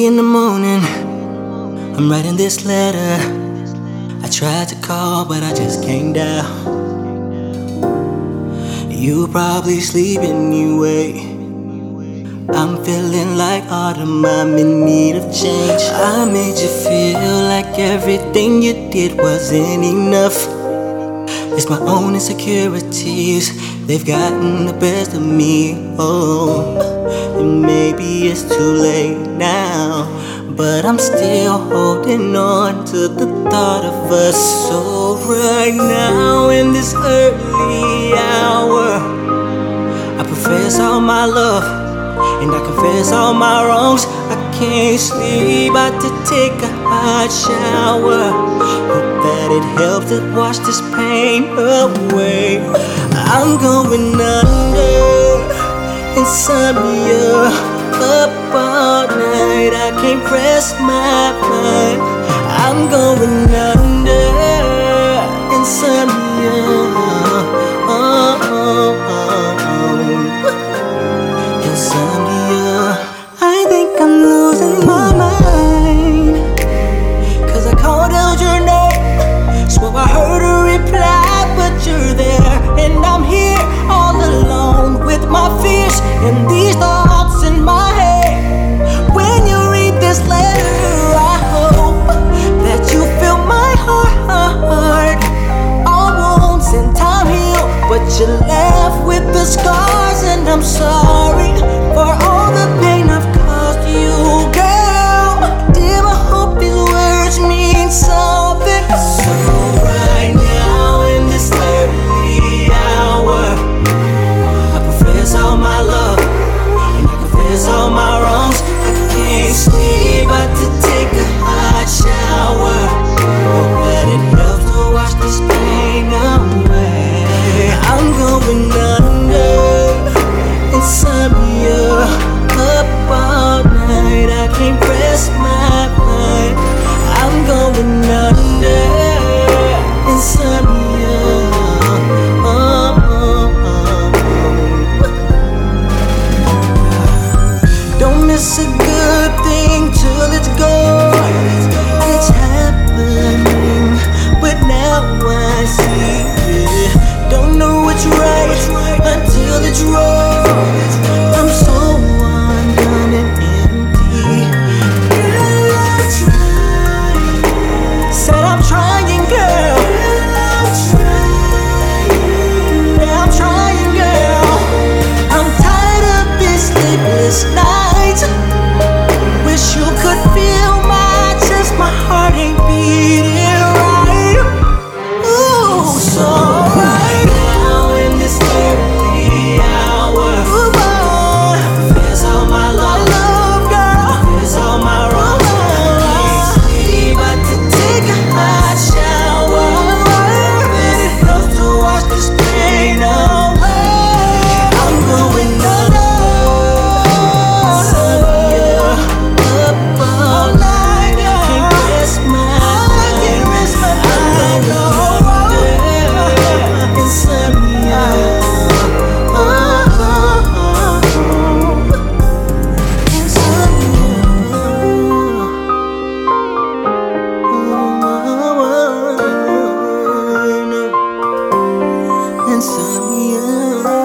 3 in the morning, I'm writing this letter. I tried to call, but I just can't dial. You probably sleep anyway. I'm feeling like autumn, I'm in need of change. I made you feel like everything you did wasn't enough. It's my own insecurities, they've gotten the best of me. Oh, and maybe it's too late now, but I'm still holding on to the thought of us. So right now in this early hour, I profess all my love and I confess all my wrongs. I can't sleep, about to take a hot shower. Hope that it helps to wash this pain away. I'm going under insomnia, up all night, I can't rest my mind. I'm going under insomnia. Insomnia. I think I'm losing my mind, 'cause I called out your name, swore I heard a reply, but you're there, and I'm here all alone with my fears and these thoughts in my head. When you read this letter, I hope that you feel my heart. All wounds in time heal, but you left with the scars, and I'm sorry for all the pain I've caused you, girl. Dear, I hope these words mean something. So right now in this early hour, I profess all my love and I confess all my wrongs. I can't sleep, but to take a hot shower. Hope that it helps to wash this pain away. I'm going under insomnia, up all night, I can't rest my mind. I'm going under insomnia. Don't miss a good thing till it's gone. It's happening, but now I see it. Don't know what's right until it's wrong. I'm so undone and empty. Girl, I'm trying. Said I'm trying, girl. I'm trying. Yeah, I'm trying, girl. I'm tired of these sleepless nights. Wish you could feel my chest, my heart ain't beating right. Ooh, so right now in this early hour, confess all my love, girl, confess all my wrongs. I sleep, but to take a hot shower, and it helps to wash this pain away. I'm going under insomnia, up all night, can't rest my mind. I'm going under insomnia. Insomnia.